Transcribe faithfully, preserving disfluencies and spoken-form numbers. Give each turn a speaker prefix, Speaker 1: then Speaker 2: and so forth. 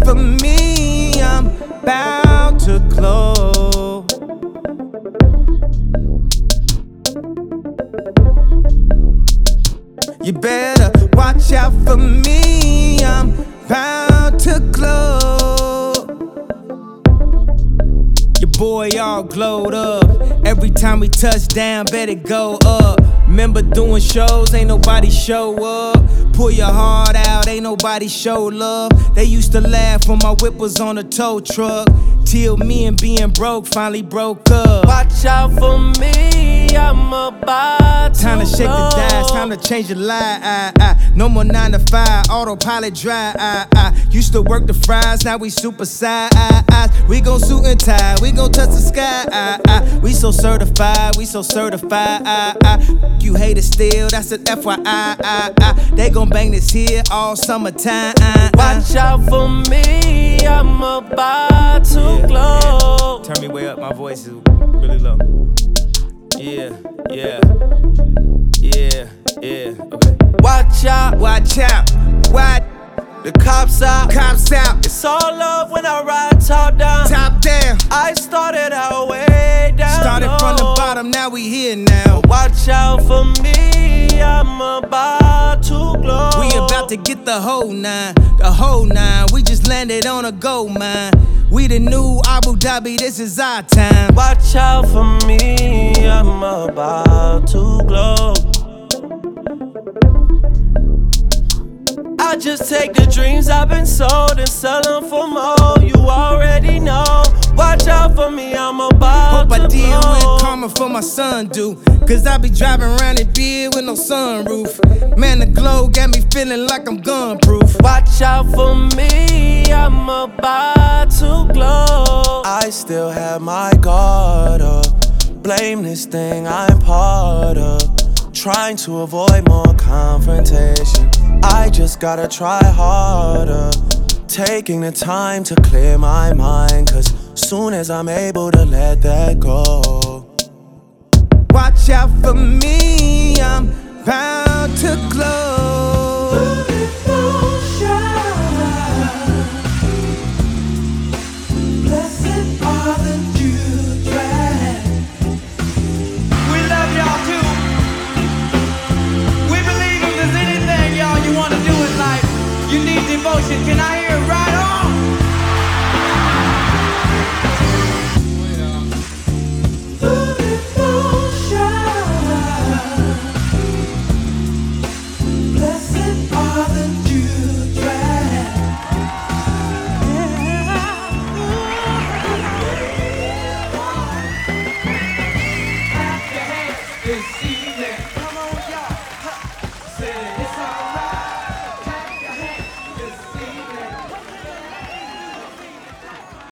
Speaker 1: for me, I'm about to glow. You better watch out for me, I'm bound to glow. Your boy all glowed up. Every time we touch down, better go up. Remember doing shows, ain't nobody show up. Pull your heart out, ain't nobody show love. They used to laugh when my whip was on a tow truck, till me and being broke finally broke up.
Speaker 2: Watch out for me, I'm about to
Speaker 1: Time to shake
Speaker 2: blow.
Speaker 1: the dice, time to change your life. I, I. No more nine to five, autopilot dry. I, I. Used to work the fries, now we super side. I, I. We gon' suit and tie, we gon' touch the sky. I, I. We so certified, we so certified. I, I. You haters still, that's an F Y I. I, I. They gon' bang this here all summertime. I, I.
Speaker 2: Watch out for me, I'm about to
Speaker 1: Yeah,
Speaker 2: glow.
Speaker 1: yeah. Turn me way up, my voice is really low. Yeah, yeah, yeah, yeah, okay.
Speaker 2: Watch out,
Speaker 1: Watch out, watch,
Speaker 2: the cops out.
Speaker 1: cops out,
Speaker 2: It's all love when I ride top down.
Speaker 1: top down.
Speaker 2: I started out way down
Speaker 1: Started
Speaker 2: low.
Speaker 1: from the bottom, now we here now.
Speaker 2: Watch out for me, I'm about to glow.
Speaker 1: We about to get the whole nine, the whole nine. We just landed on a gold mine. We the new Abu Dhabi, this is our time.
Speaker 2: Watch out for me, I'm about to glow. I just take the dreams I've been sold and sell them for more. You already know. Watch out for me, I'm about
Speaker 1: Hope
Speaker 2: to
Speaker 1: I deal
Speaker 2: blow.
Speaker 1: with karma for my son do. Cause I be driving around in beard with no sunroof. Man, the glow got me feeling like I'm gun proof.
Speaker 2: Watch out for me, I'm about to glow. I still have my guard up. Blame this thing I'm part of. Trying to avoid more confrontation. I just gotta try harder. Taking the time to clear my mind. Cause soon as I'm able to let that go.
Speaker 1: Watch out for me, I'm bound to glow.
Speaker 3: Blessed are the dewdrops. We love y'all too. We believe if there's anything, y'all, you want to do in life, you need devotion. Can I hear it right on? Blessed are the dewdrops. This evening, come on, y'all. Say it.